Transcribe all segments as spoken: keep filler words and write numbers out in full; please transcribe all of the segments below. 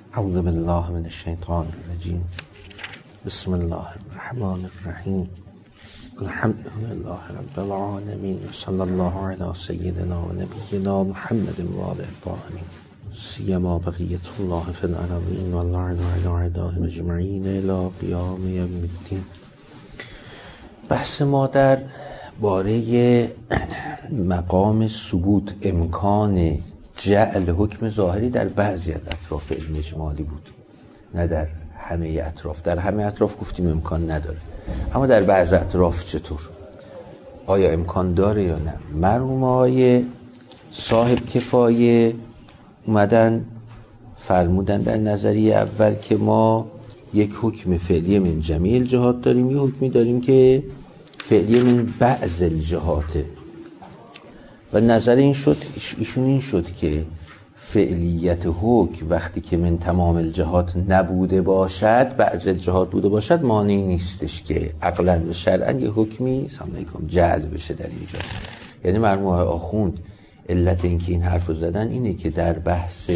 اعوذ بالله من الشیطان الرجیم. بسم الله الرحمن الرحیم. الحمد لله رب العالمین و صلی الله علی سیدنا و نبینا محمد و آله الطاهرین سیما بقیت الله فی الارضین و اللعن علی اعدائهم اجمعین الی قیام یوم الدین. بحث ما در باره مقام ثبوت امکان جعل حکم ظاهری در بعضی از اطراف علم اجمالی بود، نه در همه اطراف. در همه اطراف گفتیم امکان نداره، اما در بعض اطراف چطور؟ آیا امکان داره یا نه؟ مرحومای صاحب کفایه اومدن فرمودن در نظریه اول که ما یک حکم فعلی من جمیع الجهات داریم، یک حکمی داریم که فعلی من بعض الجهاته. و نظر این شد ایشون این شد که فعلیت حکم وقتی که من تمام الجهات نبوده باشد، بعض الجهات بوده باشد، مانعی نیستش که عقلاً و شرعاً یه حکمی سلام علیکم جعل بشه در اینجا. یعنی مرحوم آخوند علت اینکه این حرف رو زدن اینه که در بحث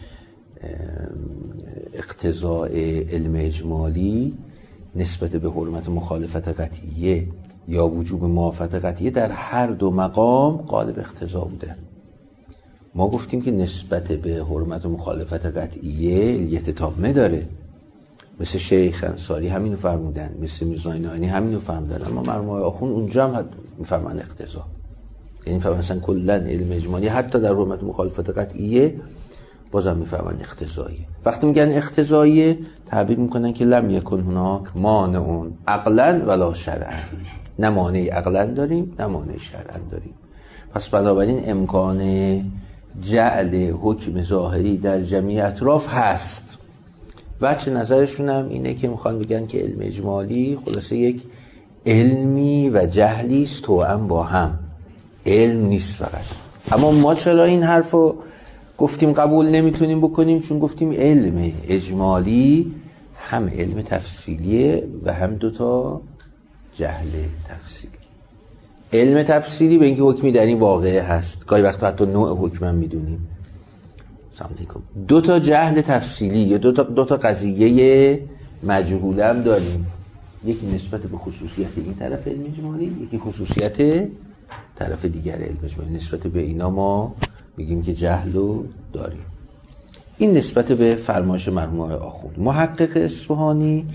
اقتضاء علم اجمالی نسبت به حرمت مخالفت قطعیه یا وجوب موافقت قطعیه در هر دو مقام غالب اقتضا بوده. ما گفتیم که نسبت به حرمت مخالفت قطعیه علیت تامه داره، مثل شیخ انصاری همینو فرمودن، مثل میرزا نائینی همینو فرمودن، اما مرحوم آخوند اونجا هم میفهمن اقتضا، یعنی فهمن مثلا کلا علم اجمالی حتی در حرمت مخالفت قطعیه بازم میفهمن اقتضاییه. وقتی میگن اقتضاییه تعبیر میکنن که لم یکن هناک مانع عقلا ولا شرعا، نه مانع عقلا داریم نه مانع شرعا داریم. پس بنابراین امکان جعل حکم ظاهری در جمیع اطراف هست. وجه نظرشون هم اینه که میخوان بگن که علم اجمالی خلاصه یک علمی و جهلی است توأم با هم، علم نیست فقط. اما ما چرا این حرفو گفتیم قبول نمیتونیم بکنیم؟ چون گفتیم علم اجمالی هم علم تفصیلیه و هم دوتا جهل تفصیلی. علم تفصیلی به اینکه حکمی در این واقعه هست، گاهی وقتا حتی نوع حکم هم میدونیم. سلام علیکم. دو تا جهل تفصیلی یا دو تا دو تا قضیه مجهول هم داریم، یکی نسبت به خصوصیت این طرف علم اجمالی، یکی خصوصیت طرف دیگر علم اجمالی. نسبت به اینا ما میگیم که جهلو داریم. این نسبت به فرمایش مرحوم آخوند. محقق اصفهانی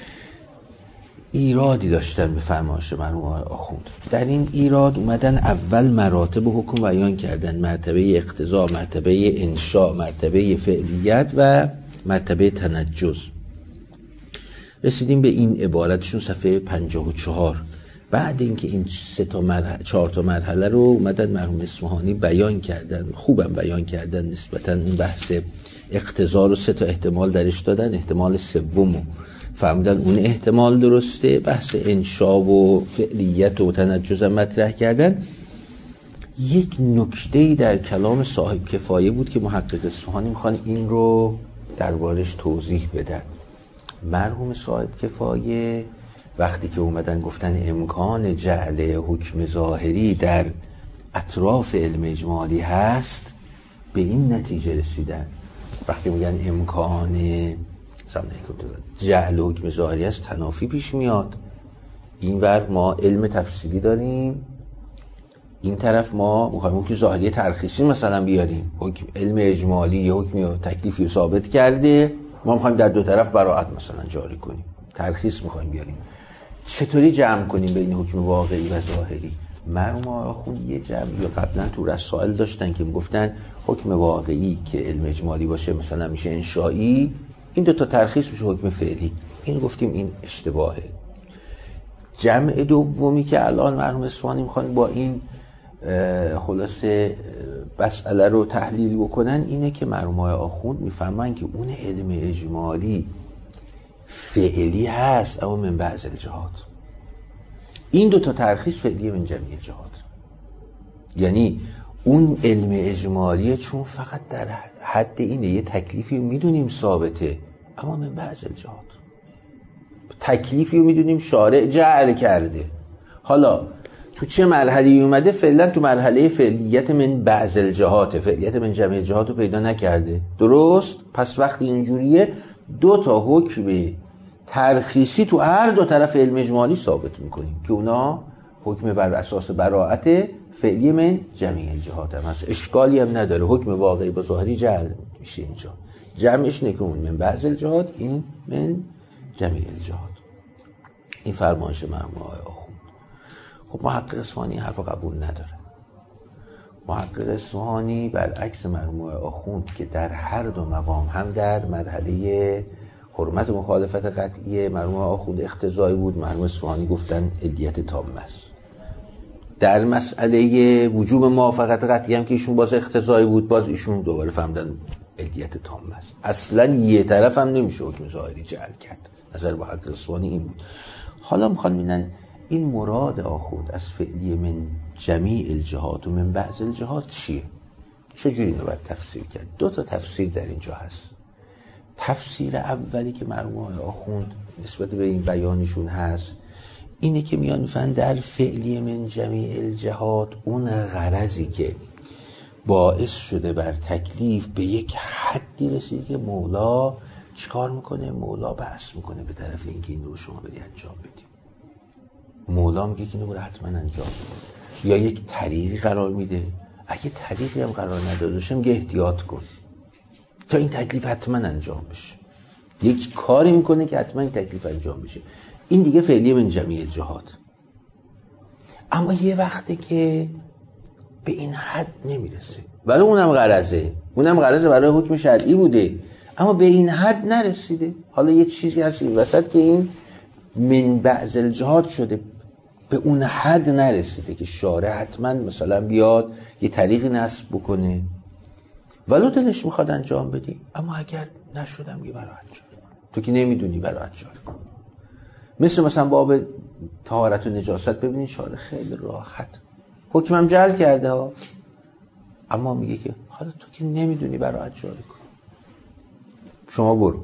ایرادی داشتن به فرمایش مرحوم آخوند. در این ایراد اومدن اول مراتب حکم بیان کردن، مرتبه اقتضا، مرتبه انشاء، مرتبه فعلیت و مرتبه تنجز. رسیدیم به این عبارتشون صفحه پنجاه و چهار. بعد اینکه این سه تا مرحله چهار تا مرحله رو اومدن مرحوم اصفهانی بیان کردن، خوبم بیان کردن، نسبتاً اون بحث اقتضا رو سه تا احتمال درش دادن، احتمال سومو فهمیدن اون احتمال درسته، بحث انشاء و فعلیت و تنجز مطرح کردن. یک نکته‌ای در کلام صاحب کفایه بود که محقق اصفهانی میخوان این رو دربارش توضیح بدن. مرحوم صاحب کفایه وقتی که اومدن گفتن امکان جعل حکم ظاهری در اطراف علم اجمالی هست، به این نتیجه رسیدن. وقتی میگن امکان جعل حکم ظاهری هست، تنافی پیش میاد. این ور ما علم تفصیلی داریم، این طرف ما میخوایم حکم ظاهری ترخیصی مثلا بیاریم. حکم علم اجمالی یه حکمی و تکلیفی رو ثابت کرده، ما میخوایم در دو طرف براءت مثلا جاری کنیم، ترخیص میخوایم بیاریم. چطوری جمع کنیم بین حکم واقعی و ظاهری؟ مرحوم آخوند یه جمعی قبلا تو رسائل داشتن که میگفتن حکم واقعی که علم اجمالی باشه مثلا میشه انشایی، این دو تا ترخیص میشه حکم فعلی. این گفتیم این اشتباهه. جمع دومی که الان مرحوم اصفهانی میخوان با این خلاصه مسئله رو تحلیل بکنن اینه که مرحوم آخوند میفهمن که اون علم اجمالی فعلی هست اما من بعض الجهات. این دو تا ترخیص فعلی من جمیع الجهات، یعنی اون علم اجمالیه چون فقط در حد اینه، یه تکلیفی میدونیم ثابته اما من بعض الجهات، تکلیفی میدونیم شارع جعل کرده. حالا تو چه مرحله‌ای اومده؟ فعلا تو مرحله فعلیت من بعض الجهات، فعلیت من جمع الجهات رو پیدا نکرده. درست؟ پس وقتی اینجوریه دو تا حکم ترخیصی تو هر دو طرف علم اجمالی ثابت میکنیم که اونا حکم بر اساس براءت فعلی من جمع الجهات هم هست. اشکالی هم نداره، حکم واقعی با ظاهری جعل میشه اینجا. جمعش نکون من بعض الجهات، این من جمع الجهات. این فرمایش مرحوم آقای آخوند. خب محقق اصفهانی حرف قبول نداره. محقق اصفهانی برعکس مرحوم آقای آخوند که در هر دو مقام، هم در مرحله حرمت مخالفت قطعیه مرحوم آقای آخوند اقتضایی بود، مرحوم اصفهانی گفتن علیت تامه است. در مسئله وجوب موافقت قطعی هم که ایشون باز اقتضایی بود، باز ایشون دوباره فهمیدن علیت تامه است. اصلا یه طرف هم نمیشه حکم ظاهری جعل کرد. نظر محقق اصفهانی این بود. حالا میخوان ببینن این مراد آخوند از فعلی من جمیع الجهات و من بعض الجهات چیه؟ چجوری نباید تفسیر کرد؟ دو تا تفسیر در اینجا هست. تفسیر اولی که مرحوم آقای آخوند نسبت به این بیانشون هست اینه که میان میفهمن در فعلی من جمیع الجهات اون غرضی که باعث شده بر تکلیف به یک حدی رسید که مولا چیکار میکنه؟ مولا بحث میکنه به طرف اینکه این رو شما بری انجام بدیم. مولا میگه که اینو برای حتما انجام بده، یا یک طریقی قرار میده. اگه طریقی هم قرار نداده باشه میگه احتیاط کن تا این تکلیف حتما انجام بشه. یک کاری میکنه که حتما این تکلیف انجام بشه. این دیگه فعلی من جمیع الجهات. اما یه وقته که به این حد نمیرسه، ولی اونم غرضه، اونم غرضه برای حکم شرعی بوده، اما به این حد نرسیده. حالا یه چیزی هست این وسط که این من بعض الجهات شده، به اون حد نرسیده که شارع حتما مثلا بیاد یه طریقی نصب بکنه، ولو دلش میخواد انجام بدی، اما اگر نشدم یه برای انجام کن. تو که نمیدونی برای انجام کن. مثل مثلا باب طهارت و نجاست، ببینید شارع خیلی راحت حکمم جعل کرده ها، اما میگه که حالا تو که نمیدونی برای انجام کن. شما برو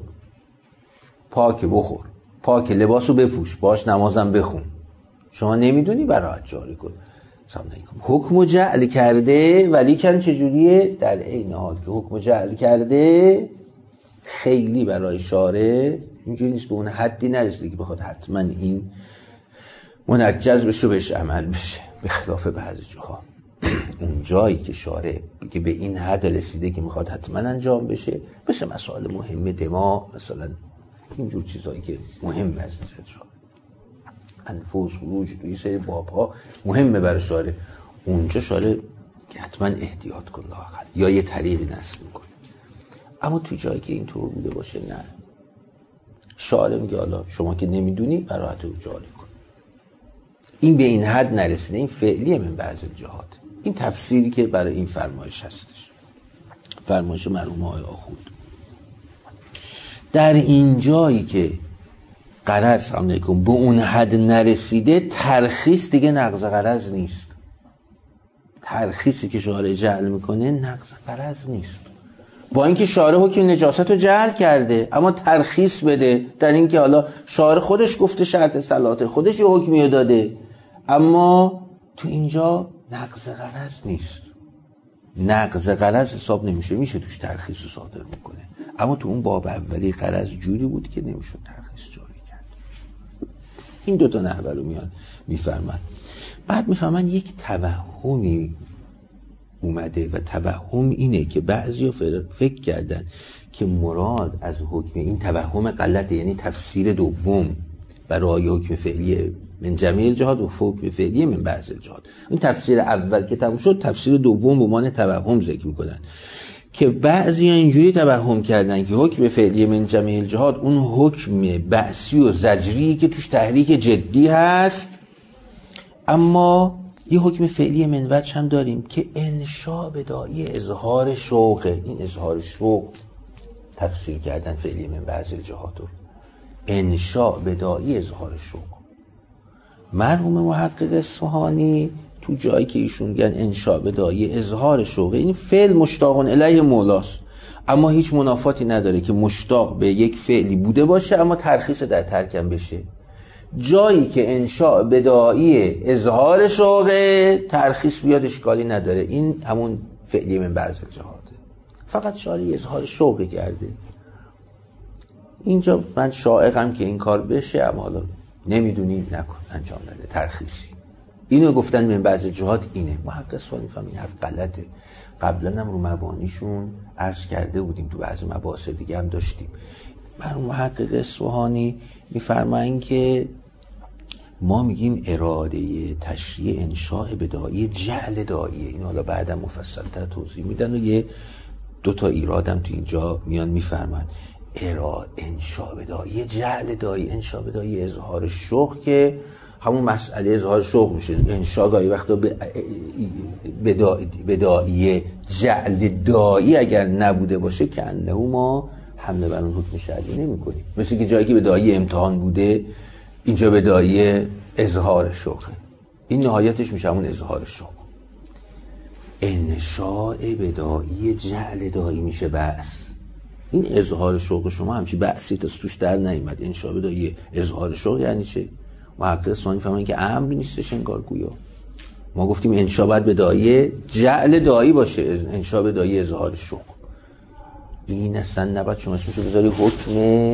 پاک بخور، پاک لباسو بپوش، باش نمازم بخون، شما نمیدونی برای جاری کن. سلام علیکم. حکم جعل کرده، ولی کن چجوریه؟ در عین حال که حکم جعل کرده خیلی برای شارع اینجوری نیست، به اون حدی نرسیده که بخواد حتما این منجز بشه و بهش عمل بشه، به خلاف بعضی جاها. اون جایی که شارع که به این حد رسیده که میخواد حتما انجام بشه، مثل مسائل مهم دماغ مثلا، اینجور چیزایی که مهمه از نظر شارع، انفوس خروج توی سری بابها مهمه برای شارع، اونجا شارع که حتما احتیاط کن لااقل، یا یه طریقی نصب میکنه. اما توی جایی که اینطور بوده باشه نه، شارع میگه حالا شما که نمیدونی برات رو جاری کن. این به این حد نرسیده، این فعلیه من بعض الجهات. این تفسیری که برای این فرمایش هستش، فرمایش مرحوم آقای آخوند. در این جایی که غرض هم نکن به اون حد نرسیده، ترخیص دیگه نقض غرض نیست. ترخیصی که شارع جعل میکنه نقض غرض نیست، با اینکه شارع حکم نجاست رو جعل کرده، اما ترخیص بده در اینکه حالا شارع خودش گفته شرط صلاته، خودش یه حکمی داده، اما تو اینجا نقض غرض نیست. نقض غرض حساب نمیشه، میشه توش ترخیص رو صادر میکنه، اما تو اون باب اولی غرض جوری بود که نمیشه ترخیص جاری کرد. این دوتا نحوه رو میان میفرمن. بعد میفرمن یک توهمی اومده و توهم اینه که بعضی فکر کردن که مراد از حکم، این توهم غلطه، یعنی تفسیر دوم برای حکم فعلی من جمیع الجهات و حکم فعلی من بعض الجهات. این تفسیر اول که تموم شد، تفسیر دوم به معنی توهم ذکر میکنن که بعضی اینجوری توهم کردن که حکم فعلی من جمیع الجهات اون حکم بعثی و زجری که توش تحریک جدی هست، اما یه حکم فعلی من وجه هم داریم که انشاء بداعی اظهار شوقه. این اظهار شوق تفسیر کردن فعلی من بعض الجهات رو، انشاء بداعی اظهار شوق. مرحوم محقق اصفهانی تو جایی که ایشون میگن انشاء بداعی اظهار شوقه، این فعل مشتاق الیه مولاست، اما هیچ منافاتی نداره که مشتاق به یک فعلی بوده باشه اما ترخیص در ترکم بشه. جایی که انشاء بدائی اظهار شوقه ترخیص بیاد اشکالی نداره، این همون فعلی من بعض الجهاته، فقط شاری اظهار شوقه کرده. اینجا من شائقم که این کار بشه، اما حالا نمیدونی نکن، انجام نده، ترخیصی. اینو گفتن من بعض الجهات اینه. محقق اصفهانی فهم این حرف غلطه. قبلا هم رو مبانیشون عرض کرده بودیم، تو بعضی مباحث دیگه هم داشتیم. من محقق اصفهانی میفرمایند که ما میگیم اراده تشریع انشاء بدائی جعل داعیه. این حالا بعدم مفصل‌تر توضیح میدن و یه دو تا ایرادم تو اینجا میان میفرمایند. اراده انشاء بدائی جعل داعیه، انشاء بدائی اظهار شوق که همون مسئله اظهار شوق میشه. انشاء گاهی وقتا بدائی جعل داعی اگر نبوده باشه که انه ما حمله بر اون حکم شرعی نمی کنیم. مثل که جایی که بدائی امتحان بوده اینجا بدائی اظهار شوقه، این نهایتش میشه همون اظهار شوق. انشاء بدائی جعل داعی میشه بأس. این اظهار شوق شما همچی بأسی تا توش در نیامد. انشاء بدائی اظهار شوق یعنی چه؟ محقق اصفهانی فهمن که امر نیستش انگار گویا. ما گفتیم انشاء باید بدائی جعل داعی باشه، انشاء بدائی اظهار شوق. این اصلا نباید شما اسمشو بذاری حکم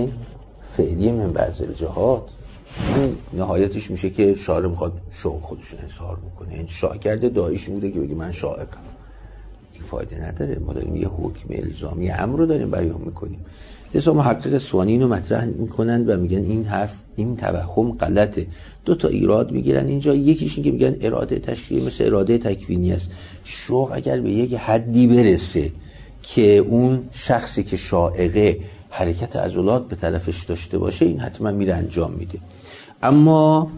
فعلی من بعض الجهات. این نهایتش میشه که شارع میخواد شوق خودشون اظهار بکنه، انشاء کرده داعیش بوده که بگه من شائقم. این فایده نداره. ما داریم یه حکم الزامی امر رو داریم بیان میکنیم. لذا محقق اصفهانی اینو مطرح میکنن و میگن این حرف، این توهم غلطه. دو تا ایراد میگیرن اینجا. یکیش این که میگن اراده تشریعی مثل اراده تکوینی است. شوق اگر به یک حدی برسه که اون شخصی که شائقه حرکت عضلات به طرفش داشته باشه، این حتما میره انجام میده. اما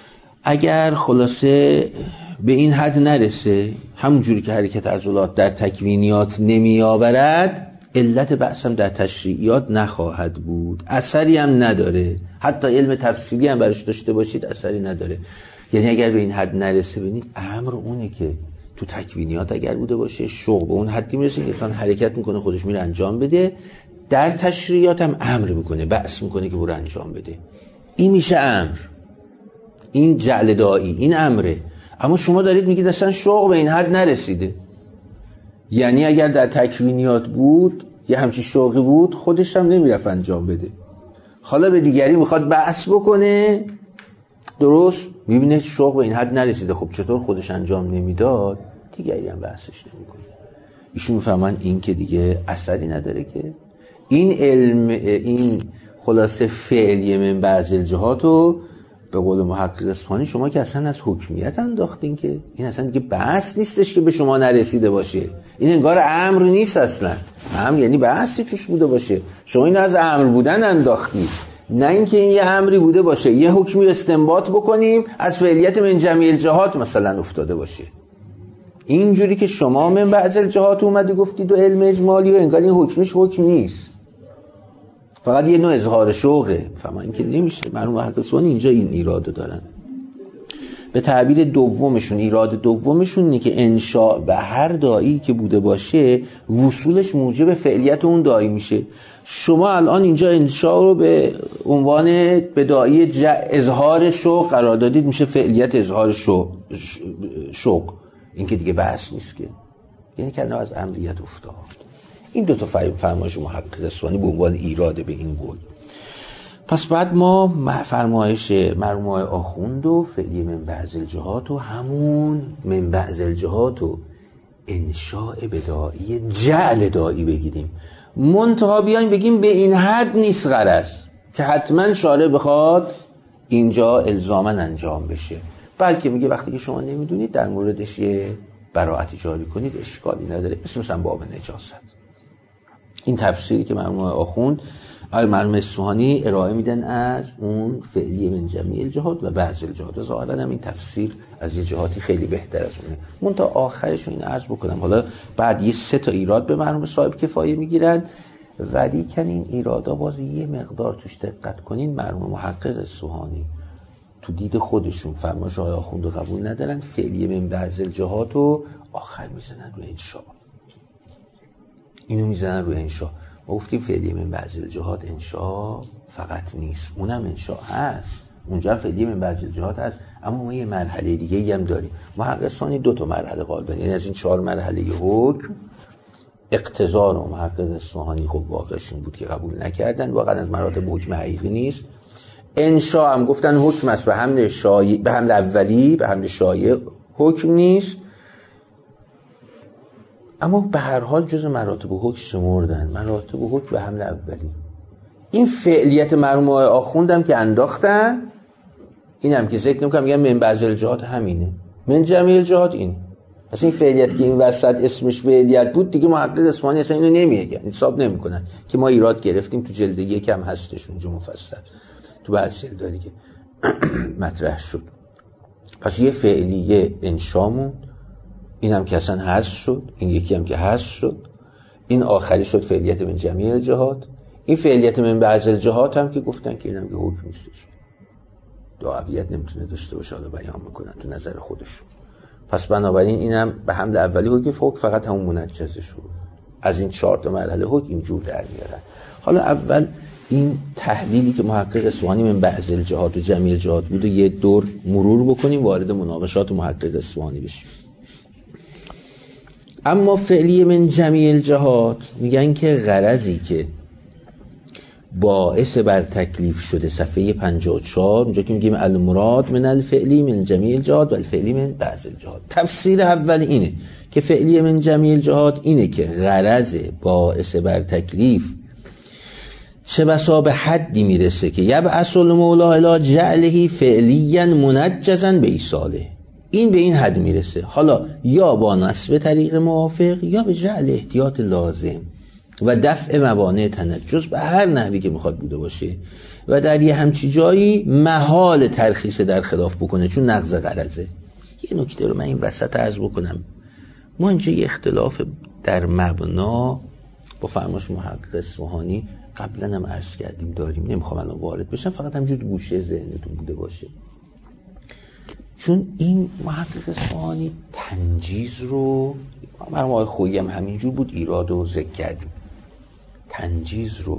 اگر خلاصه به این حد نرسه، همون جوری که حرکت عضلات در تکوینیات نمی آورد، علت بحثم در تشریعیات نخواهد بود، اثری هم نداره. حتی علم تفصیلی هم برش داشته باشید اثری نداره. یعنی اگر به این حد نرسه، ببینید امر اونه که تو تکوینیات اگر بوده باشه، شوق به اون حدی میرسه که انسان حرکت میکنه خودش میره انجام بده. در تشریعیات هم امر میکنه، بحث میکنه که برو انجام بده. این میشه امر، این جعل داعی، این امره. اما شما دارید میگید اصلا شوق به این حد نرسیده. یعنی اگر در تکوینیات بود، یه همچین شوقی بود، خودش هم نمیرفت انجام بده. حالا به دیگری میخواد بحث بکنه، درست میبینه شوق به این حد نرسیده. خب چطور خودش انجام نمیداد، دیگری هم بحثش نمیکنه. ایشون میفهمن این که دیگه اثری نداره، که این علم، این خلاصه فعلی من بعض الجهاتو به قول محقق اصفهانی شما که اصلا از حکمیت انداختین، که این اصلا دیگه بحث نیستش که به شما نرسیده باشه. این انگار امر نیست اصلا. امر یعنی بحثی توش بوده باشه، شما این از امر بودن انداختید، نه اینکه این یه امری بوده باشه یه حکمی استنباط بکنیم از فعلیت من جمیع الجهات مثلا افتاده باشه. اینجوری که شما من بعض الجهات اومدی گفتید و علم اجمالی و انگار این حکمش حکم نیست، فقط یه نوع اظهار شوقه. فهمن این که نمیشه. مرحوم محققان اینجا این ایرادو دارن. به تعبیر دومشون، ایراد دومشون اینه که انشاء به هر داعی که بوده باشه وصولش موجب فعلیت اون داعی میشه. شما الان اینجا انشاء رو به عنوان به داعی اظهار شوق قرار دادید، میشه فعلیت اظهار شوق. شوق این که دیگه بحث نیست، که یعنی که از امریت افتاد. این دو تا فرمایش محقق اصفهانی به عنوان ایراد به این قول. پس بعد ما فرمایش مرحوم آخوند و فعلی من بعض الجهات و همون من بعض الجهات و انشاء بدائی جعل داعی بگیریم. منتها بیایم بگیم به این حد نیست غرض که حتما شارع بخواد اینجا الزاما انجام بشه، بلکه میگه وقتی که شما نمیدونید در موردش یه براعتی جاری کنید اشکالی نداره، اسم مثلا باب نجاست. این تفسیری که مرحوم آخوند مرحوم اصفهانی ارائه میدن از اون فعلی من جمیع الجهات و بعض الجهات، ظاهرا هم این تفسیر از یه جهاتی خیلی بهتر از اونه. من تا آخرش این عرض بکنم. حالا بعد یه سه تا ایراد به مرحوم صاحب کفایه میگیرن، ولی کن این ایرادا باز یه مقدار توش دقت کنین. مرحوم محقق اصفهانی تو دید خودشون فرمایش آقای آخوند رو قبول ندارن، فعلی من بعض الجهات رو آخر میزنن روی انشاء، اینو میزنن روی انشاء. ما گفتیم فعلی من بعض الجهات انشاء فقط نیست، اونم انشاء هست، اونجا فعلیه من بعض الجهات هست. اما ما یه مرحله دیگه ای هم داریم. محقق ثانی دو تا مرحله قائل بودن، یعنی از این چهار مرحله حکم اقتضا رو محقق اصفهانی خب واقعش این بود که قبول نکردن، واقعا از مراتب حکم حقیقی نیست. انشاء هم گفتن حکم است، به حمل شایع، به حمل اولی، به حمل شایع حکم نیست. اما به هر حال جز مراتب حکم شمردن، مراتب حکم به حمل اولی. این فعلیت مرحوم آخوندم که انداختن، اینم که ذکر نمی‌کنم، میگم من بعض الجهات همینه، من جمیع الجهات اینه. اصلا این فعلیت که این وسط اسمش فعلیت بود دیگه محقق اصفهانی اصلا اینو نمیگن، حساب نمیکنن که ما ایراد گرفتیم. تو جلد یک هم هستش اونجا مفصل، تو بعض جلداری که مطرح شد. پس یه فعلیه انشامون، اینم که اصلا حذف شد، این یکی هم که حذف شد، این آخری شد فعلیت من جمیع الجهات. این فعلیت من بعض الجهات هم که گفتن که اینم که حکم نیستش، دعویت نمیتونه داشته باشه، حالا بیان میکنن تو نظر خودشون. پس بنابراین اینم به حمل اولی حکم فوق فقط همون منجزه شد. از این چهار تا مرحله حکم اینجور در میارن. حالا اول این تحلیلی که محقق اصفهانی من بعض الجهات و جمیع الجهات بود و یه دور مرور بکنیم، وارد مناقشات محقق اصفهانی بشیم. اما فعلی من جمیع الجهات میگن که غرضی که باعث بر تکلیف شده، صفحه پنجاه و چهار، اونجا که میگیم المراد من الفعلی من جمیع الجهات و الفعلی من بعض الجهات. تفسیر اول اینه که فعلی من جمیع الجهات اینه که غرض باعث بر تکلیف چه بسا به حدی میرسه که یبعث المولا الی جعله فعلیا منجزا به ایصاله. این به این حد میرسه، حالا یا با نصب طریق موافق یا به جعل احتیاط لازم و دفع موانع تنجز، به هر نحوی که میخواد بوده باشه، و در یه همچی جایی محال ترخیص در خلاف بکنه چون نقض غرضه. یه نکته رو من این وسط عرض بکنم، ما اینجا یه اختلاف در مبنا با فرمایش محقق اصفهانی قبلا هم عرض کردیم داریم، نمیخوام الان وارد بشم، فقط همجور گوشه ذهنتون بوده باشه. چون این محقق اصفهانی تنجیز رو، مرحوم آقای خویی هم همینجور بود، ایراد رو ذکر کردیم، تنجیز رو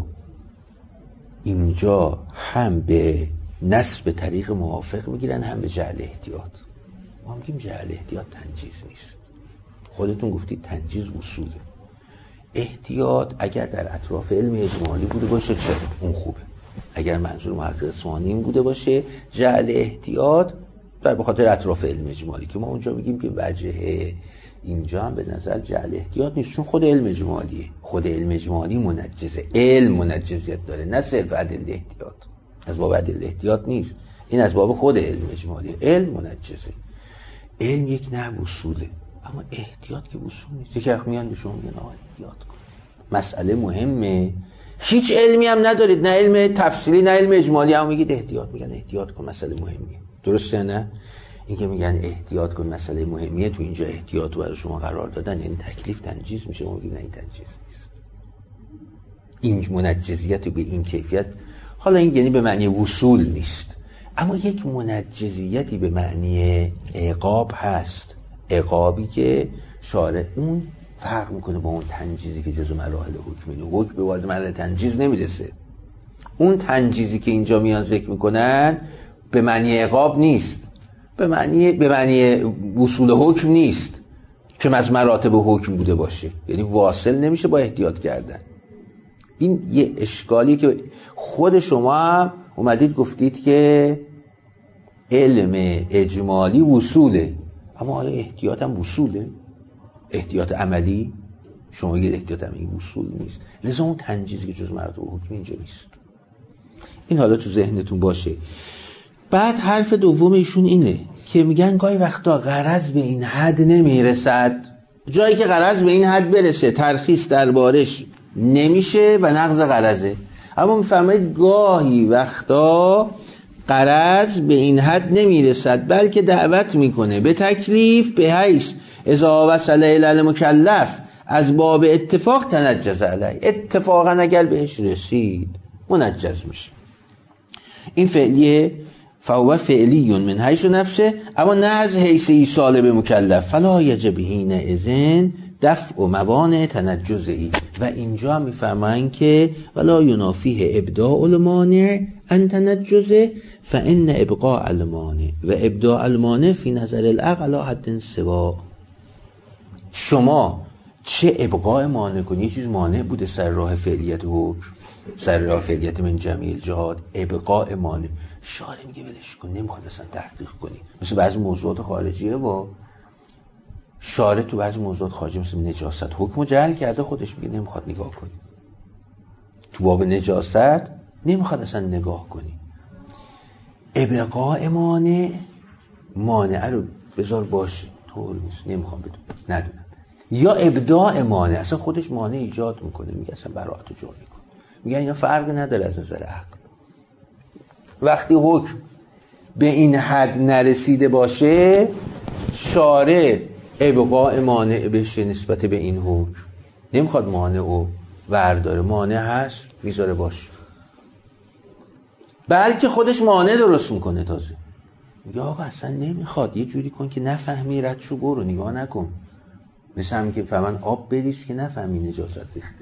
اینجا هم به نصب طریق موافق میگیرن هم به جعل احتیاط. ما میگیم جعل احتیاط تنجیز نیست، خودتون گفتید تنجیز اصوله. احتیاط اگر در اطراف علم اجمالی بوده باشه چه اون خوبه، اگر منظور محقق اصفهانی این بوده باشه جعل احتیاط در بخاطر اطراف علم اجمالی، که ما اونجا میگیم که وجه اینجا هم به نظر جعل احتیاط نیست، چون خود علم اجمالیه، خود علم اجمالی منجزه، علم منجزیت داره، نه صرف ادله احتیاط، از باب ادله احتیاط نیست، این از باب خود علم اجمالیه، علم منجزه. علم یک نوع اصوله، اما احتیاط که اصول نیست. یک وقت میان به شما میگن آقا احتیاط کن، مسئله مهمه، هیچ علمی هم ندارید، نه علم تفصیلی نه علم اجمالی، هم میگید احتیاط، میگن احتیاط کن مسئله مهمیه. درسته نه؟ این که میگن احتیاط کن مسئله مهمیه، تو اینجا احتیاط رو برای شما قرار دادن، یعنی تکلیف تنجیز میشه. ما میگیم نه این تنجیز نیست، این منجزیت به این کیفیت، حالا این یعنی به معنی وصول نیست، اما یک منجزیتی به معنی عقاب هست، عقابی که شارع اون فرق میکنه با اون تنجیزی که جزو مراحل حکمه. حکم به وارد مرحله تنجیز نمیرسه، اون تنجیزی که اینجا میان ذکر میکنن به معنی عقاب نیست، به معنی به معنی وصول حکم نیست که از مراتب حکم بوده باشه، یعنی واصل نمیشه با احتیاط کردن. این یه اشکالی که خود شما هم اومدید گفتید که علم اجمالی وصوله، اما آیا احتیاط هم وصوله؟ احتیاط عملی؟ شما میگید احتیاط عملی وصول نیست، لذا اون تنجیزی که جز مراتب حکم اینجا نیست. این حالا تو ذهنتون باشه. بعد حرف دوم ایشون اینه که میگن گاهی وقتا غرض به این حد نمیرسد، جایی که غرض به این حد برسه ترخیص دربارش نمیشه و نقض غرضه. اما میفرمایید گاهی وقتا غرض به این حد نمیرسد بلکه دعوت میکنه به تکلیف، به حیث اذا وصل الی المکلف از باب اتفاق تنجز علی، اتفاقا اگر بهش رسید منجز میشه. این فعلیه فهو فعلی من حیث نفسه، اما نه از حیث ایصال به مکلف، فلا یجب حینئذ دفع و موانع تنجزی، و اینجا هم میفهمن که ولا ینافیه ابداع المانع ان تنجزه فان ابقاء المانع و ابداع المانع فی نظر العقل حد سوا. شما چه ابقاء مانع کنی، یه چیز مانع بوده سر راه فعلیت حکم، سر راه فعلیت من جمیع الجهات، ابقاء مانع. شارع میگه ولش کن، نمیخواد اصلا تحقیق کنی. مثل بعضی موضوعات خارجیه با شارع تو بعضی موضوعات خارجی مثل نجاست حکمو جعل کرده، خودش میگه نمیخواد نگاه کنی. تو باب نجاست نمیخواد اصلا نگاه کنی. ابقاء مانع، مانع رو بذار باشه، طور نیست، نمیخوام بدون ندونم. یا ابداع مانع، اصلا خودش مانع ایجاد میکنه، میگه اصلا براعت جور میکنه، میگه اینا فرق نداره از نظر عقل. وقتی حکم به این حد نرسیده باشه، شارع ابقاء مانع بشه نسبت به این حکم، نمیخواد مانع رو ورداره، مانع هست میذاره باشه، بلکه خودش مانع درست میکنه. تازه میگه آقا اصلا نمیخواد، یه جوری کن که نفهمی، رد شو برو، نگاه نکن. مثل همین که فهمن آب بریز که نفهمی نجاست ریخته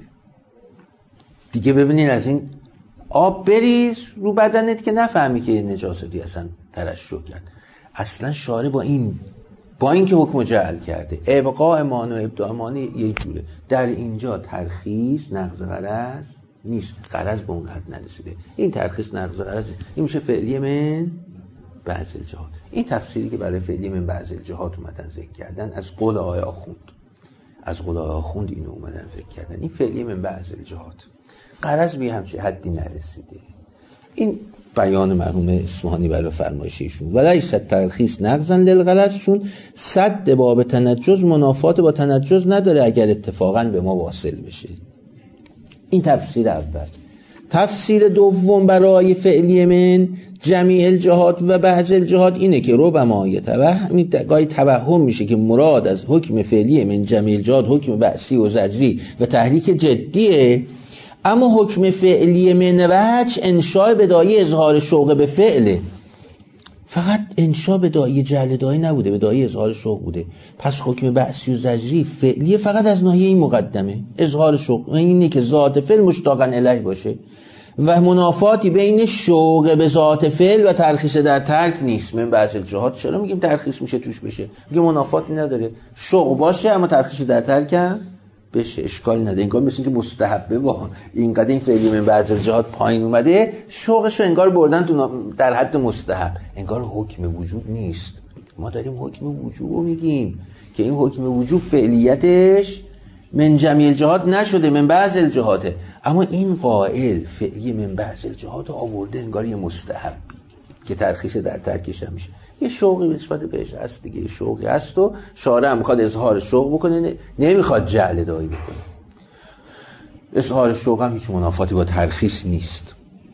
دیگه. ببینین از این آب بریز رو بدنت که نفهمی که نجاستی اصلا ترشح کرد. اصلا شارع با این با این که حکم جعل کرده، ابقاء مانع و ابداع مانع یه جوره. در اینجا ترخیص نقض غرض نیست، غرض به اون حد نرسیده. این ترخیص نقض غرض، این میشه فعلی من بعض الجهات. این تفسیری که برای فعلی من بعض الجهات اومدن ذکر کردن از قول آقای آخوند، از قول آقای آخوند اینو اومدن ذکر کردن. این فعلی من بعض الجهات، غرض به همچین حدی نرسیده. این بیان مرحوم اصفهانی برای فرمایش ایشون. ولیس ترخیص نقضا للغرض، چون صد باب تنجز منافات با تنجز نداره اگر اتفاقا به ما واصل بشه. این تفسیر اول. تفسیر دوم برای فعلی من جمیع الجهات و بعض الجهات اینه که ربما یتوهم، گاهی توهم میشه که مراد از حکم فعلی من جمیع الجهات حکم بعثی و زجری و تحریک جدیه، اما حکم فعلی من وجه انشاء بدایه اظهار شوق به فعله. فقط انشاء بدایه جعل دایی نبوده، بدایه اظهار شوق بوده. پس حکم بعثی و زجری فعلی فقط از ناحیه این مقدمه، اظهار شوق، اینه که ذات فعل مشتاقاً الیه باشه و منافاتی بین شوق به ذات فعل و ترخیص در ترک نیست. من بعض الجهات چرا میگیم ترخیص میشه توش بشه؟ میگه منافاتی نداره، شوق باشه اما ترخیص در ترک هم بشه، اشکال نداره. انگار مثل که مستحبه با اینقدر این فعلی من بعض الجهات پایین اومده، شوقشو انگار بردن تو در حد مستحب، انگار حکم وجوب نیست. ما داریم حکم وجوب رو میگیم که این حکم وجوب فعلیتش من جمیع الجهات نشده، من بعض الجهاته، اما این قائل فعلی من بعض الجهات آورده انگار یه مستحبی که ترخیص در ترکش هم میشه. یه شوقی نسبت بهش هست دیگه، یه شوقی هست و شارع هم میخواد اظهار شوق بکنه، نمیخواد جعل دایی بکنه. اظهار شوق هم هیچ منافاتی با ترخیص نیست.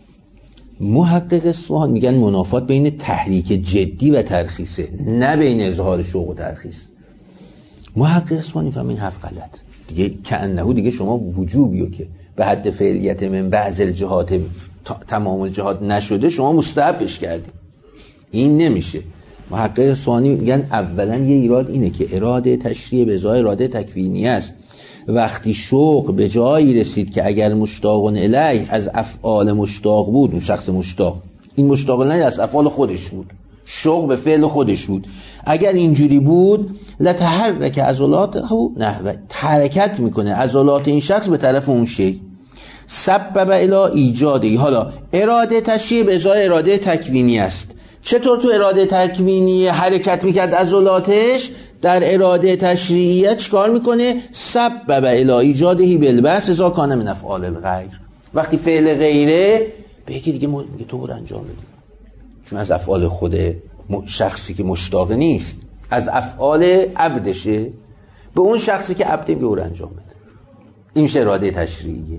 محقق اصفهان میگن منافات بین تحریک جدی و ترخیصه، نه بین اظهار شوق و ترخیص. محقق اصفهان میفهم این حرف غلط دیگه، کأنه دیگه شما وجوبیو که به حد فعلیت من بعض الجهات تمام الجهات نشده شما مستحبش کردید، این نمیشه. محقق اصفهانی میگن اولا یه ایراد اینه که اراده تشریع به ازای اراده تکوینی است. وقتی شوق به جایی رسید که اگر مشتاق الیه از افعال مشتاق بود، اون شخص مشتاق، این مشتاق الیه از افعال خودش بود، شوق به فعل خودش بود، اگر اینجوری بود لتحرک عضلات او نحو، حرکت میکنه عضلات این شخص به طرف اون شی، سبب الی ایجادی. حالا اراده تشریع به ازای اراده تکوینی است. چطور تو اراده تکوینی حرکت میکرد عضلاتش، در اراده تشریعیه چیکار میکنه؟ سبب الی ایجادی بالبس اذا کان من افعال الغیر. وقتی فعل غیره به یکی دیگه میگه تو برو انجام بده، چون از افعال خود شخصی که مشتاق نیست، از افعال عبدشه، به اون شخصی که عبده میگه برو انجام بده. این میشه اراده تشریعیه.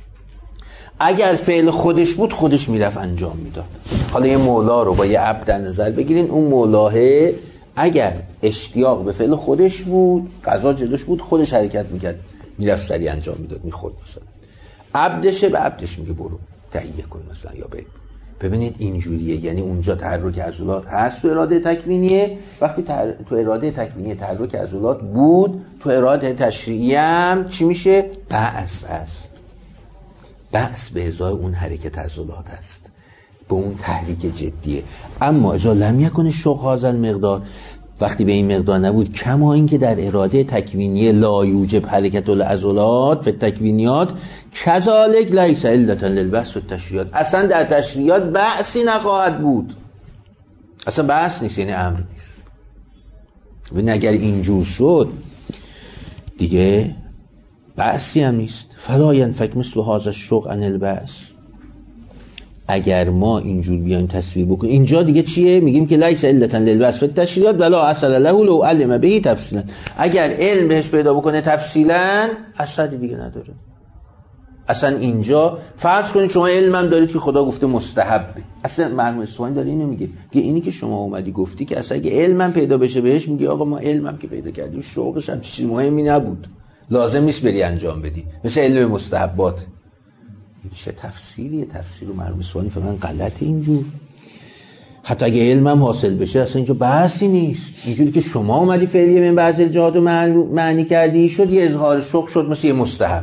اگر فعل خودش بود خودش میرفت انجام میداد. حالا یه مولا رو با یه عبد در نظر بگیرین، اون مولاه اگر اشتیاق به فعل خودش بود، قضا جلوش بود، خودش حرکت میکرد، میرفت سریع انجام میداد، میخورد. مثلا عبدشه به عبدش میگه برو تهیه کن مثلا یا به ببینید اینجوریه، یعنی اونجا تحرک عضلات هست تو اراده تکوینیه، وقتی تر... تو اراده تکوینیه تحرک عضلات بود، تو اراده تشریعی هم چی میشه؟ بعث است. بعث به ازای اون حرکت عضلات است، به اون تحریک جدیه. اما اجا لم یکن الشوق هذا المقدار، وقتی به این مقدار نبود، کما این که در اراده تکوینی لا یوجب حرکت العضلات و تکوینیات، کذالک لیس علتا للبحث و تشریعات، اصلا در تشریعات بحثی نخواهد بود، اصلا بحث نیست، یعنی امر نیست. ببین اگر اینجور شد دیگه بحثی هم نیست. فلا ینفک مثل هذا الشوق عن البحث. اگر ما اینجور بیایم تصویر بکنیم اینجا دیگه چیه؟ میگیم که لیس علتا للبحث و التشریعات ولا اثر له لو علم به تفصیلا. اگر علم بهش پیدا بکنه تفصیلا اثری دیگه نداره. اصلا اینجا فرض کنید شما علمم دارید که خدا گفته مستحبه، اصلا مرحوم اصفهانی داره اینو میگه که اینی که شما اومدی گفتی که اصلا اگه علمم پیدا بشه بهش، میگه آقا ما علمم که پیدا کردیم، شوقش هم چیزی مهمی نبود، لازم نیست بری انجام بدی، مثل علم مستحبات. این چه تفسیریه؟ تفسیر مرحوم اصفهانی فهمن غلطه اینجور. حتی اگه علمم حاصل بشه اصلا اینجا بحثی نیست. اینجوری که شما اومدی فعلیه من بعضی الجهاد رو معنی کردی، شد یه اظهار شوق، شد مثل یه مستحب.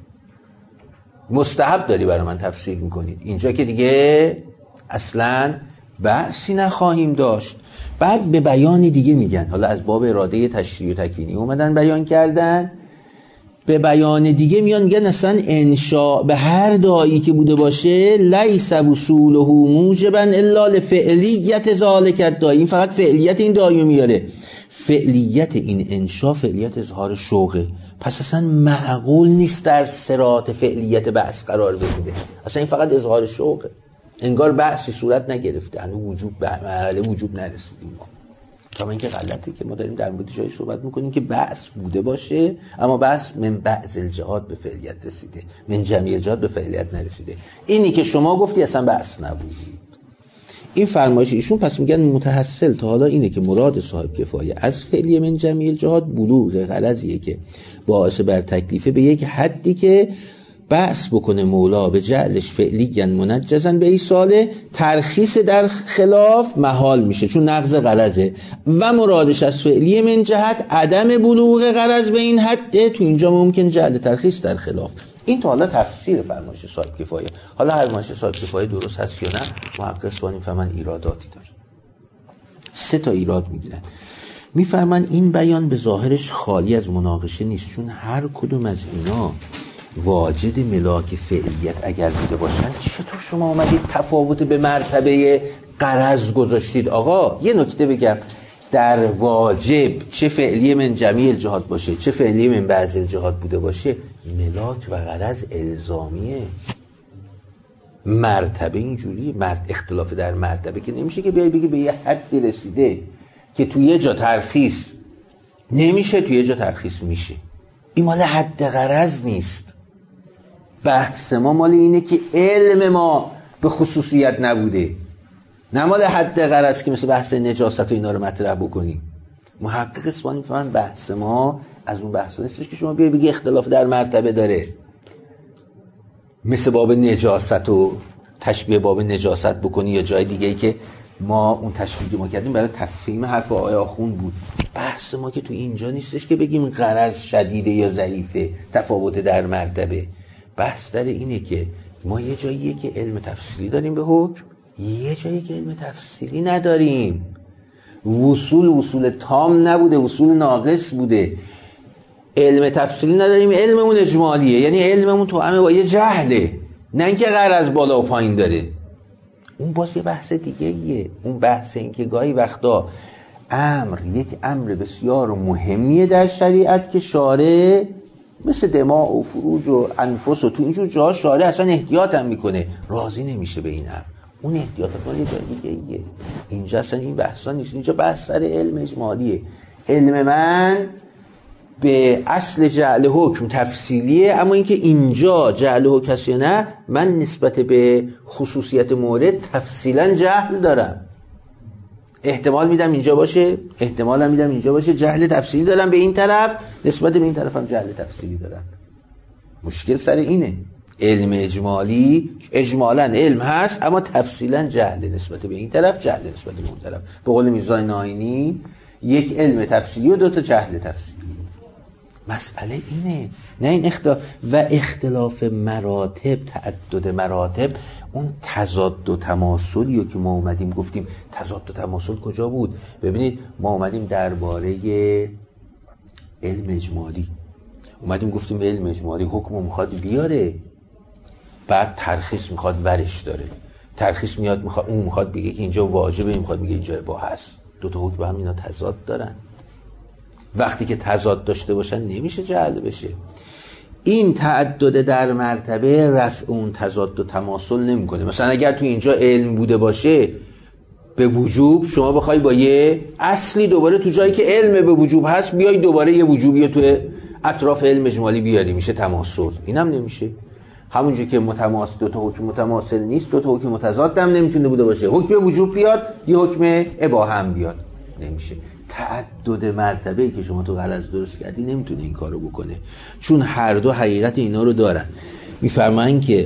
مستحب داری برای من تفسیر میکنید، اینجا که دیگه اصلا بحثی نخواهیم داشت. بعد به بیانی دیگه میگن، حالا از باب اراده تشریعی و تکوینی اومدن بیان کردن، به بیان دیگه میان میگن اصلا انشاء به هر دایی که بوده باشه لیس وصوله موجبا الا لفعلیت ذالک الداعی. این فقط فعلیت این دایی میاره، فعلیت این انشاء فعلیت اظهار شوقه، پس اصلا معقول نیست در صراط فعلیت بحث قرار بگیره، اصلا این فقط اظهار شوقه، انگار بحثی صورت نگرفته، هنوز وجوب به مرحله وجوب نرسیدیم ما. تا اینکه غلطه که ما داریم در مورد جایی صحبت میکنیم که بحث بوده باشه، اما بحث من بعض الجهاد به فعلیت رسیده، من جمعی الجهاد به فعلیت نرسیده. اینی که شما گفتی اصلا بحث نبود. این فرمایش ایشون پس میگن متحصل تا حالا اینه که مراد صاحب کفایه از فعلی من جمعی الجهاد بلوغ غرضیه که باعث بر تکلیفه به یک حدی که بحث بکنه مولا به جعلش فعلی منجزن به ایصاله، ترخیص در خلاف محال میشه چون نقض غرضه، و مرادش از فعلی من جهت عدم بلوغ غرض به این حد، تو اینجا ممکن جعل ترخیص در خلاف. این تا حالا تفسیر فرمایش صاحب کفایه. حالا فرمایش صاحب کفایه درست هست یا نه محقق اصفهانی فهمن ایراداتی داره. سه تا ایراد میگیرن. میفرمان این بیان به ظاهرش خالی از مناقشه نیست، چون هر کدوم از اینا واجد ملاک فعلیت اگر بوده باشن، چطور شما اومدید تفاوت به مرتبه غرض گذاشتید؟ آقا یه نکته بگم، در واجب چه فعلی من جمعی الجهاد باشه چه فعلی من بعض الجهاد بوده باشه، ملاک و غرض الزامیه. مرتبه اینجوری، مرد اختلاف در مرتبه که نمیشه که بیای بگی به یه حدی رسیده که توی یه جا ترخیص نمیشه، توی یه جا ترخیص میشه. این مال حد غرض نیست. بحث ما مال اینه که علم ما به خصوصیت نبوده، نه مال حد غرض که مثل بحث نجاست و اینا رو مطرح بکنیم. محقق اصفهانی فهمن بحث ما از اون بحث نیستش که شما بیای بگی اختلاف در مرتبه داره، مثل باب نجاست و تشبیه باب نجاست بکنی یا جای دیگه ای که ما اون تشبیه ما کردیم برای تفهیم حرف آقای آخوند بود. بحث ما که تو اینجا نیستش که بگیم غرض شدیده یا ضعیفه، تفاوت در مرتبه. بحث در اینه که ما یه جاییه که علم تفصیلی داریم به حکم، یه جایی که علم تفصیلی نداریم. وصول وصول تام نبوده، وصول ناقص بوده. علم تفصیلی نداریم، علممون اجمالیه، یعنی علممون تو همه با یه جهله، نه اینکه غرض بالا و پایین داره. اون باز یه بحث دیگه ایه. اون بحث این که گاهی وقتا امر یک امر بسیار مهمیه در شریعت که شارع مثل دماء و فروج و انفس و تو اینجور جاها شارع اصلا احتیاط هم میکنه، راضی نمیشه به این امر. اون احتیاطات مال یه جای دیگه ایه. اینجا اصلا این بحثا نیست، اینجا بحث سر علم اجمالیه. علم من به اصل جعل حکم تفصیلیه، اما اینکه اینجا جعل حکم هست یا نه، من نسبت به خصوصیت مورد تفصیلا جهل دارم. احتمال میدم اینجا باشه، احتمال هم میدم اینجا باشه، جهل تفصیلی دارم به این طرف، نسبت به این طرف هم جهل تفصیلی دارم. مشکل سر اینه. علم اجمالی اجمالاً علم هست اما تفصیلاً جهل نسبت به این طرف، جهل نسبت به اون طرف. به قول میرزا ناینی یک علم تفصیلی و دو تا جهل تفصیلی. مسئله اینه، نه این اختلاف و اختلاف مراتب، تعدد مراتب. اون تضاد و تماثلی که ما اومدیم گفتیم تضاد و تماثل کجا بود؟ ببینید ما اومدیم درباره علم اجمالی اومدیم گفتیم علم اجمالی حکم میخواد بیاره، بعد ترخیص میخواد ورش داره. ترخیص میاد میخواد اون میخواد بگه که اینجا واجبه، این میخواد بگه اینجا اباحه است. دو تا حکم هم اینا تضاد دارن. وقتی که تضاد داشته باشن نمیشه جعل بشه. این تعدد در مرتبه رفع اون تضاد و تماثل نمیکنه. مثلا اگر تو اینجا علم بوده باشه به وجوب، شما بخوای با یه اصلی دوباره تو جایی که علم به وجوب هست بیای دوباره یه وجوبی تو اطراف علم اجمالی بیاری، میشه تماثل. اینم نمیشه. همونجوری که متماثل دو تا حکم متماثل نیست، دو تا حکم متضاد هم نمیتونه بوده باشه. حکم وجوب بیاد یه حکم اباحه هم بیاد، نمیشه. تعدد مرتبه‌ای که شما تو غرض درست کردی نمیتونه این کارو بکنه، چون هر دو حقیقت اینا رو دارن. میفرمایند که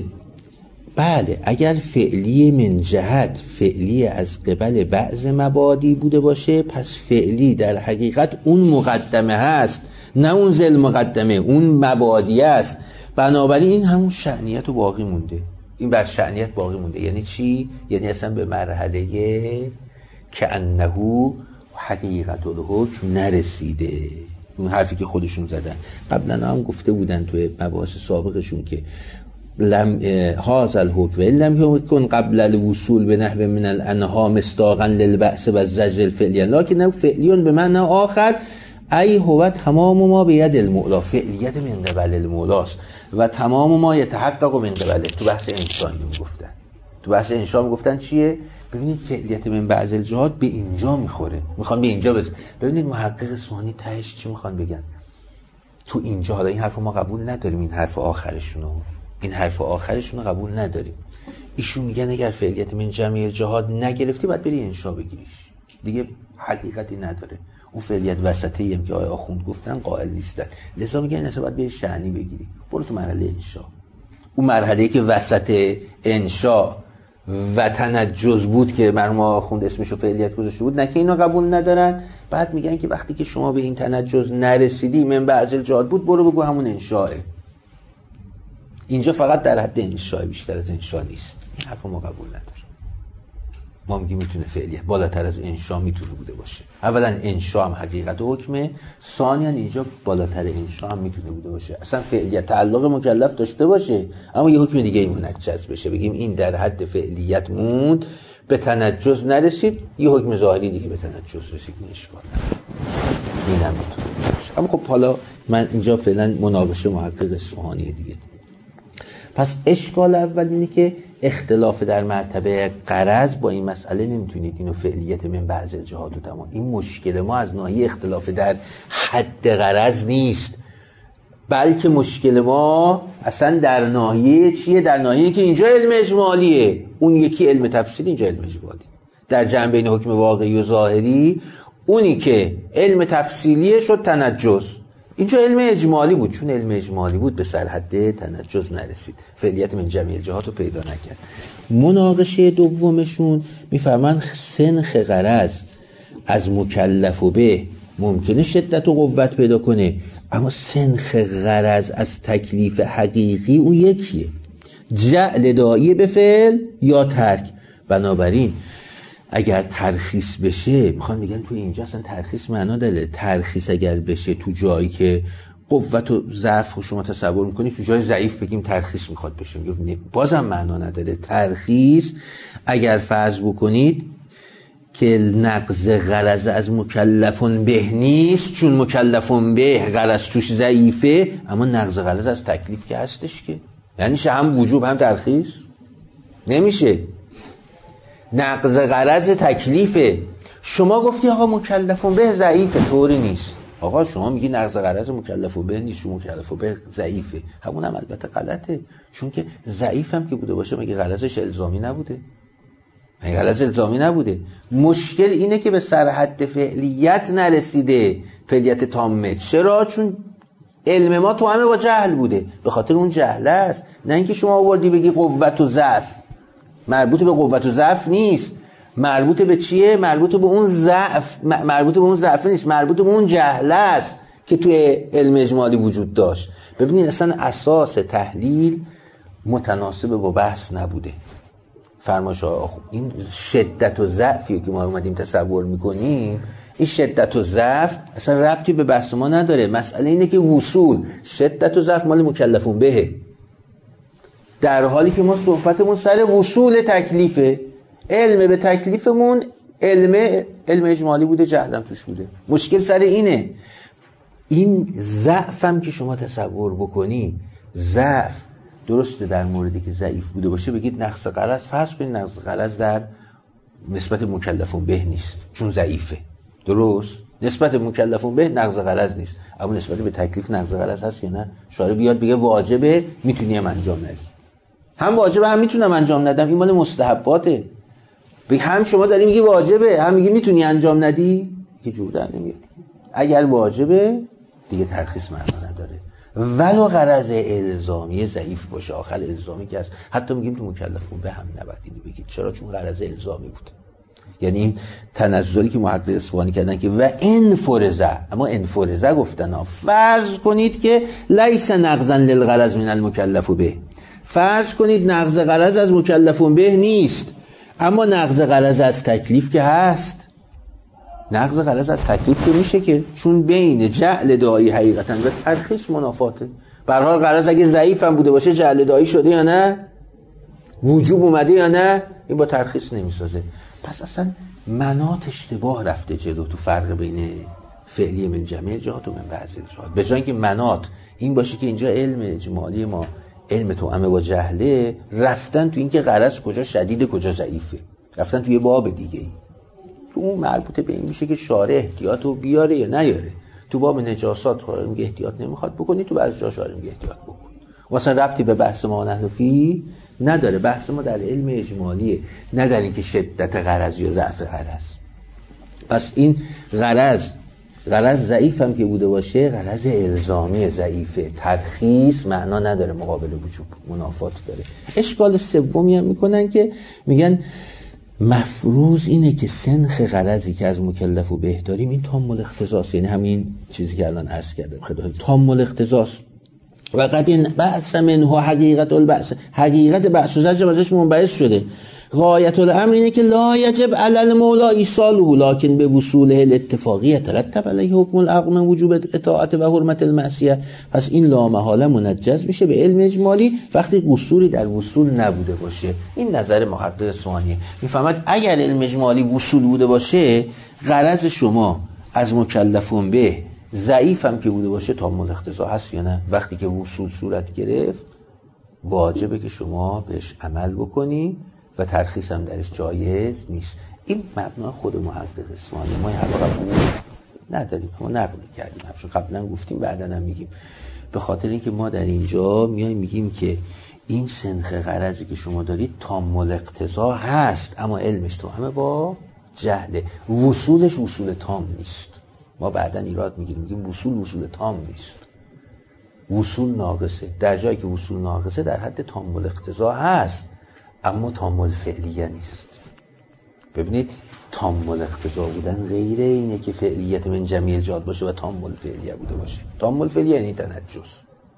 بله اگر فعلی من جهت فعلی از قبل بعض مبادی بوده باشه، پس فعلی در حقیقت اون مقدمه هست، نه اون ذل مقدمه، اون مبادی است. بنابراین این همون شأنیت رو باقی مونده، این بر شأنیت باقی مونده. یعنی چی؟ یعنی اصلا به مرحله که انهو حقیقت الحکم نرسیده. اون حرفی که خودشون زدن قبلا هم گفته بودن توی مباحث سابقشون که لم هذا الحکم لم یکن قبل الوصول به نحو من الانها مصداقا للبأس و الزجر الفعلی، لكن فعلیون به معنی آخر ای هو تمام ما به ید المولا، فعلیت من قبل المولاست و تمام ما یتحقق من قبله. تو بحث انشا اینو میگفتن، تو بحث انشا میگفتن چیه؟ ببینید فعلیت من بعض الجهات به اینجا میخوره، میخوان به اینجا بز. ببینید محقق اصفهانی تهش چی میخوان بگن تو اینجا. حالا این حرف ما قبول نداریم، این حرف آخرشونو این حرف آخرشونو قبول نداریم. ایشون میگن اگر فعلیت من جمعی الجهات نگرفتی باید بری انشا بگیریش، دیگه حقیقتی نداره. اون فعلیت وسطی هم که آقای آخوند گفتن قائل نیستن، لذا میگن اصلا باید بری شأنی بگیری، برو تو مرحله انشا. اون مرحله‌ای که وسط انشا و تنجز بود که مرحوم آخوند اسمشو فعلیت گذاشته بود، نه که اینو قبول ندارن. بعد میگن که وقتی که شما به این تنجز نرسیدی من بعض الجهات بود، برو بگو همون انشاه. اینجا فقط در حد انشاه، بیشتر از انشاه نیست. این حرف ما قبول نداره. ما میگیم میتونه فعلیت بالاتر از انشا میتونه بوده باشه. اولا انشا هم حقیقت حکمه، ثانیا اینجا بالاتر انشا هم میتونه بوده باشه. اصلا فعلیت تعلق مکلف داشته باشه اما یه حکم دیگه منجز بشه، بگیم این در حد فعلیت موند به تنجز نرسید، یه حکم ظاهری دیگه به تنجز رسید، این اشکال نداره. اینم میتونه باشه. اما خب حالا من اینجا فعلا مناقشه محقق اصفهانی دیگه. پس اشکال اول اینه که اختلاف در مرتبه غرض با این مسئله نمیتونید اینو فعلیت من بعض الجهات و تمام. این مشکل ما از ناحیه اختلاف در حد غرض نیست، بلکه مشکل ما اصلا در ناحیه چیه؟ در ناحیه که اینجا علم اجمالیه، اون یکی علم تفصیل، اینجا علم اجمالی. در جمع بین حکم واقعی و ظاهری اونی که علم تفصیلیه شد تنجز، اینجا علم اجمالی بود، چون علم اجمالی بود به سرحد تنجز نرسید، فعلیت من جمعی الجهات رو پیدا نکرد. مناقشه دومشون میفرمان سنخ غرض از مکلف و به ممکنه شدت و قوت پیدا کنه، اما سنخ غرض از تکلیف حقیقی اون یکیه، جعل داعی به فعل یا ترک. بنابراین اگر ترخیص بشه، میخوان میگن تو اینجا اصلا ترخیص معنا داره. ترخیص اگر بشه تو جایی که قوت و ضعف رو شما تصور میکنی، تو جای ضعیف بگیم ترخیص میخواد بشه، میگم بازم معنا نداره. ترخیص اگر فرض بکنید که نقض غرض از مکلفون به نیست، چون مکلفون به غرض توش ضعیفه، اما نقض غرض از تکلیف که هستش، که یعنی شه هم وجوب هم ترخیص نمیشه. نقض غرض تکلیفه. شما گفتی آقا مکلفون به ضعیفه، طوری نیست. آقا شما میگی نقض غرض مکلفون به نیست، شما مکلفون به ضعیفه، همون هم البته غلطه، چون که ضعیف هم که بوده باشه مگه غرضش الزامی نبوده؟ مگه غرض الزامی نبوده؟ مشکل اینه که به سرحد فعلیت نرسیده، فعلیت تامه. چرا؟ چون علم ما تو همه با جهل بوده، به خاطر اون جهل است. نه اینکه شما آوردی بگی قوت و ضعف. مربوط به قوت و ضعف نیست، مربوط به چیه؟ مربوط به اون ضعف، مربوط به اون ضعف نیست، مربوط به اون جهل است که توی علم اجمالی وجود داشت. ببینید اصلا اساس تحلیل متناسب با بحث نبوده. فرمایش این شدت و ضعفی که ما اومدیم تصور میکنیم، این شدت و ضعف اصلا ربطی به بحث ما نداره. مسئله اینه که وصول شدت و ضعف مال مکلفون بهه، در حالی که ما صحبتمون سر وصول تکلیفه. علم به تکلیفمون علم علم اجمالی بوده، جهلم توش بوده. مشکل سر اینه. این ضعف هم که شما تصور بکنی، ضعف درسته در موردی که ضعیف بوده باشه بگید نقص غرض، فرض کنید نقص غرض در نسبت مکلفون به نیست چون ضعیفه، درست؟ نسبت مکلفون به نقص غرض نیست، اما نسبت به تکلیف نقص غرض هست یا نه؟ شارع بیاد بگه واجبه میتونیم انجام ندی، هم واجبه هم میتونم انجام ندم، این مال مستحباته. بگه هم شما داری میگی واجبه هم میگی میتونی انجام ندی، که جور در نمیاد. اگر واجبه دیگه ترخیص معنا نداره، ولو غرض الزامی ضعیف باشه. آخر الزامی که هست، حتی میگیم تو مکلفون به هم نباید اینو بگید. چرا؟ چون غرض الزامی بود. یعنی این تنزلی که محقق اصفهانی کردن که و ان فرضه، اما ان فرضه گفتن ها، فرض کنید که لیس نقضا للغرض من المکلف به، فرض کنید نقض غرض از مکلفون به نیست، اما نقض غرض از تکلیف که هست. نقض غرض از تکلیف که میشه که، چون بین جعل داعی حقیقتا و ترخیص منافاته. به هر حال غرض اگه ضعیف هم بوده باشه جعل داعی شده یا نه، وجوب اومده یا نه، این با ترخیص نمیسازه. پس اصلا مناط اشتباه رفته جلو تو فرق بین فعلی من جمعی جهات و من بعضی جهات. به جای اینکه مناط این باشه که اینجا علم اجمالی ما علم توأمه با جهله، رفتن تو اینکه غرض کجا شدید کجا ضعیفه، رفتن توی باب دیگه ای که اون مربوطه به این میشه که شارع احتیاط رو بیاره یا نیاره. تو باب نجاسات شارع میگه احتیاط نمیخواد بکنی، تو بعضی جا شارع میگه احتیاط بکن. واسه ربطی به بحث ما نحنفی نداره. بحث ما در علم اجمالیه، نه در اینکه شدت غرض یا ضعف غرض. پس این غرض غرض ضعیف هم که بوده باشه، غرض الزامی ضعیفه، ترخیص معنا نداره، مقابل وجوب منافات داره. اشکال سومی هم میکنن که میگن مفروض اینه که سنخ غرضی که از مکلف و به داریم این تام الاقتضاست، یعنی همین چیزی که الان عرض کردم خدای تام الاقتضاست. و قد این بحث منه حقیقت البحث، حقیقت بحث و زجر ازش منبعث شده. غایت الامر اینه که لا یجب علی المولا ایصاله، لکن به وصوله الاتفاقی یترتب علیه حکم العقل من وجوب اطاعت و حرمت المعصیه. پس این لامحاله منجز میشه به علم اجمالی وقتی قصوری در وصول نبوده باشه. این نظر محقق اصفهانی میفهمد اگر علم اجمالی وصول بوده باشه، غرض شما از مکلفون به ضعیف هم که بوده باشه تام الاقتضا هست یا نه؟ وقتی که وصول صورت گرفت واجبه که شما بهش عمل بکنی و ترخیص هم درش جایز نیست. این مبنا خود محقق اصفهانی، ما هر قبول نداریم، ما نقل کردیم، همچون قبلا گفتیم، بعدا هم میگیم. به خاطر اینکه ما در اینجا میایم میگیم که این سنخ غرضی که شما دارید تام الاقتضا هست، اما علمش تو همه با جهله، وصولش وصول تام نیست. ما بعدا ایراد میگیریم میگیم وصول وصول تام نیست، وصول ناقصه. در جایی که وصول ناقصه در حد تام الاقتضا هست، اما تام الفعلیه نیست. ببینید تام الاقتضا بودن غیر اینه که فعلیت من جمیع جهات باشه و تام الفعلیه بوده باشه. تام الفعلیه یعنی تنجس.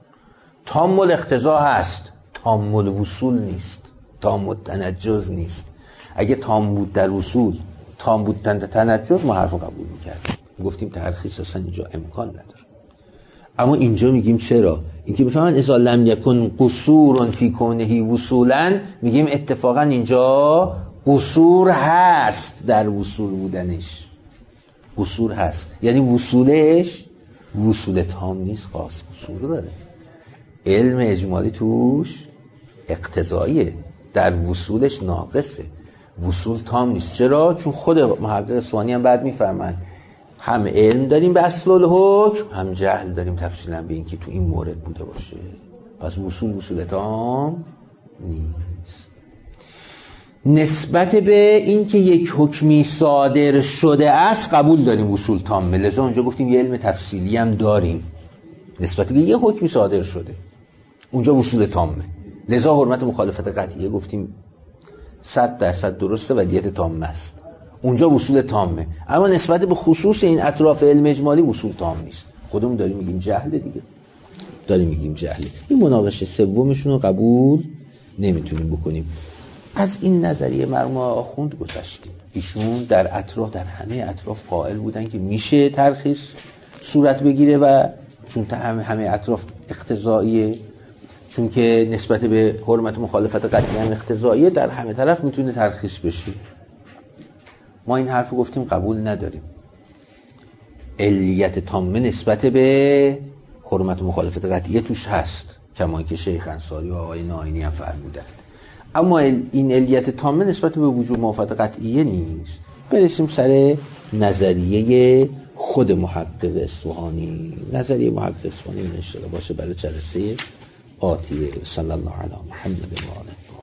تام الاقتضا هست، تام الوصول نیست، تام التنجس نیست. اگه تام بود در وصول، تام بود در تنجس، ما حرف قبول می‌کردیم، گفتیم ترخیص اصلا اینجا امکان نداره. اما اینجا میگیم چرا؟ اینکه بفهمن اذا لم یکن قصور فی کونه وصولا، میگیم اتفاقا اینجا قصور هست در وصول بودنش، قصور هست، یعنی وصولش وصول تام نیست، خاص قصور داره. علم اجمالی توش اقتضاییه، در وصولش ناقصه، وصول تام نیست. چرا؟ چون خود محقق اصفهانی هم بعد میفهمن هم علم داریم به اصل الحکم، هم جهل داریم تفصیلا به این که تو این مورد بوده باشه. پس وصول وصول تام نیست. نسبت به این که یک حکمی صادر شده است قبول داریم وصول تامه، لذا اونجا گفتیم یه علم تفصیلی هم داریم. نسبت به یه حکمی صادر شده، اونجا وصول تامه. لذا حرمت مخالفت قطعیه گفتیم صد درصد درسته، ولیت تامه است، اونجا وصول تامه. اما نسبت به خصوص این اطراف علم اجمالی وصول تام نیست. خودمون داریم میگیم جهله دیگه، داریم میگیم جهله. این مناقشه سومشون رو قبول نمیتونیم بکنیم. از این نظریه مرحوم آخوند گذشتیم. ایشون در اطراف، در همه اطراف قائل بودن که میشه ترخیص صورت بگیره و چون همه همه اطراف اقتضاییه، چون که نسبت به حرمت مخالفت قطعی هم اقتضاییه، در همه طرف میتونه ترخیص بشه. ما این حرف رو گفتیم قبول نداریم. علیت تامه نسبت به حرمت مخالفت قطعی توش هست، کما که شیخ انصاری و آقای ناینی هم فرمودند. اما این علیت تامه نسبت به وجود موافقت قطعیه نیست. برسیم سر نظریه خود محقق اصفهانی. نظریه محقق اصفهانی این اشتغال باشه برای جلسه آتیه. صلی الله علی محمد و آله.